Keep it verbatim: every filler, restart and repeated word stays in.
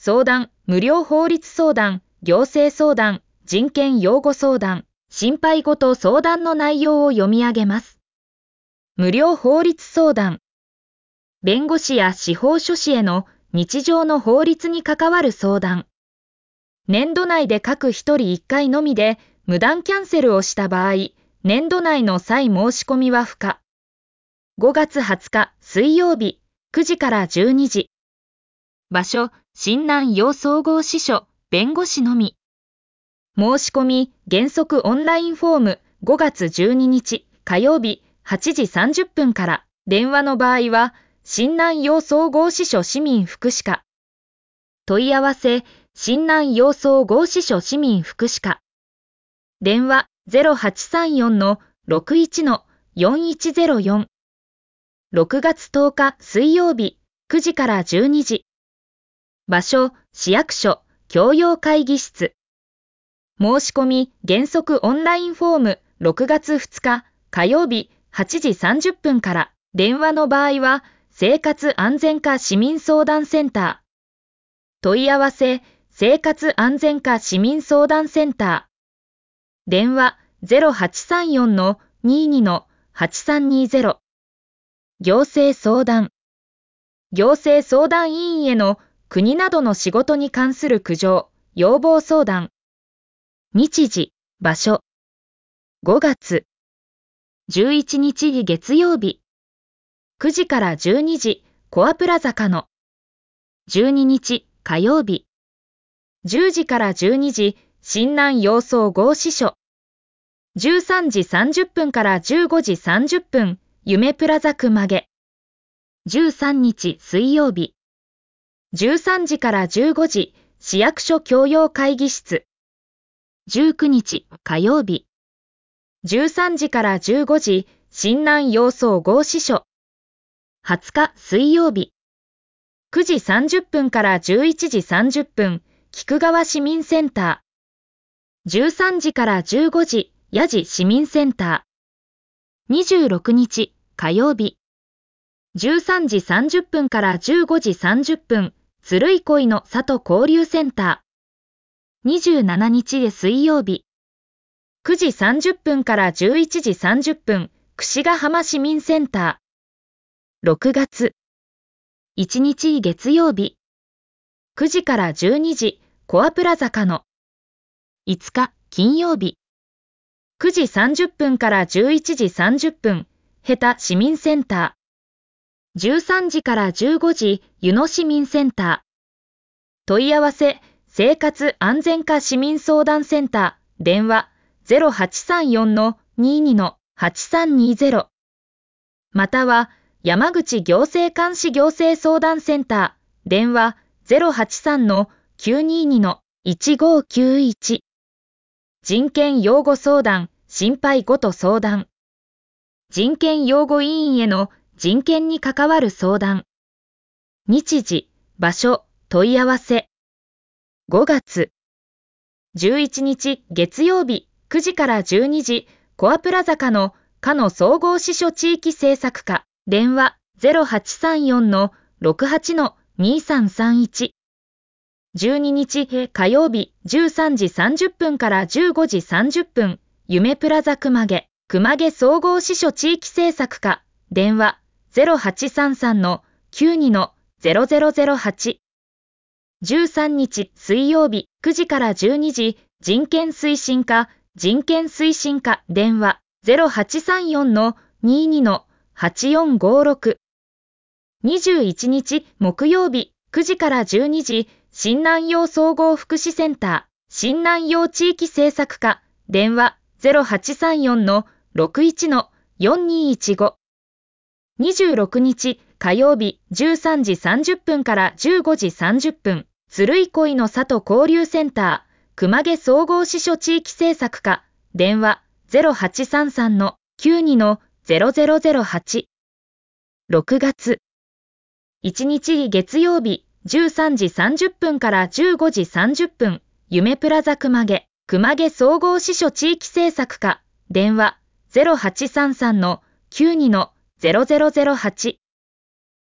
相談、無料法律相談、行政相談、人権擁護相談、心配事相談の内容を読み上げます。無料法律相談。弁護士や司法書士への日常の法律に関わる相談。年度内で各一人一回のみで無断キャンセルをした場合、年度内の再申し込みは不可。ごがつはつか水曜日くじからじゅうにじ。場所、新南陽総合支所、弁護士のみ。申し込み、原則オンラインフォーム、ごがつじゅうににち火曜日はちじさんじゅっぷんから、電話の場合は、新南陽総合支所市民福祉課。問い合わせ、新南陽総合支所市民福祉課。電話 ゼロはちさんよんのろくいちのよんいちゼロよん。ろくがつとおか水曜日くじからじゅうにじ。場所、市役所、教養会議室。申し込み、原則オンラインフォーム、ろくがつふつか火曜日はちじさんじゅっぷんから、電話の場合は、生活安全課市民相談センター。問い合わせ、生活安全課市民相談センター。電話 ゼロはちさんよんのににのはちさんにゼロ。行政相談。行政相談委員への国などの仕事に関する苦情、要望相談。日時、場所。ごがつじゅういちにち月曜日。くじからじゅうにじ、コアプラザ課の。じゅうににち火曜日。じゅうじからじゅうにじ、新南陽総合支所。じゅうさんじさんじゅっぷんからじゅうごじさんじゅっぷん、夢プラザ熊毛。じゅうさんにち水曜日。じゅうさんじからじゅうごじ、市役所教養会議室。じゅうくにち火曜日。じゅうさんじからじゅうごじ、新南陽総合支所。はつか水曜日。くじさんじゅっぷんからじゅういちじさんじゅっぷん、菊川市民センター。じゅうさんじからじゅうごじ、八路市民センター。にじゅうろくにち火曜日。じゅうさんじさんじゅっぷんからじゅうごじさんじゅっぷん、鶴井恋の里交流センター。にじゅうしちにち水曜日。くじさんじゅっぷんからじゅういちじさんじゅっぷん、櫛ヶ浜市民センター。ろくがついちにち月曜日。くじからじゅうにじ、コアプラザ課の。いつか金曜日。くじさんじゅっぷんからじゅういちじさんじゅっぷん、ヘタ市民センター。じゅうさんじからじゅうごじ、湯野市民センター。問い合わせ、生活安全課市民相談センター。電話 ゼロはちさんよんのににのはちさんにゼロ。または、山口行政監視行政相談センター。電話 ゼロはちさんのきゅうににのいちごきゅういち。人権擁護相談、心配事相談。人権擁護委員への人権に関わる相談。日時、場所、問い合わせ。ごがつじゅういちにち月曜日くじからじゅうにじ、コアプラザ課の課の総合支所地域政策課。電話 ゼロはちさんよんのろくはちのにさんさんいち。じゅうににち火曜日じゅうさんじさんじゅっぷんからじゅうごじさんじゅっぷん、夢プラザ熊毛、熊毛総合支所地域政策課。電話 ゼロはちさんさんのきゅうにのゼロゼロゼロはち。じゅうさんにち水曜日くじからじゅうにじ、人権推進課、人権推進課。電話 ゼロはちさんよんのににのはちよんごろく。にじゅういちにち木曜日くじからじゅうにじ、新南陽総合福祉センター、新南陽地域政策課。電話 ゼロはちさんよんのろくいちのよんにいちご。にじゅうろくにち火曜日じゅうさんじさんじゅっぷんからじゅうごじさんじゅっぷん、鶴井恋の里交流センター、熊毛総合支所地域政策課。電話 ゼロはちさんさんのきゅうにのゼロゼロゼロはち。ろくがついちにち月曜日じゅうさんじさんじゅっぷんからじゅうごじさんじゅっぷん、夢プラザ熊毛、熊毛総合支所地域政策課。電話 ゼロはちさんさんのきゅうにのゼロゼロゼロはち。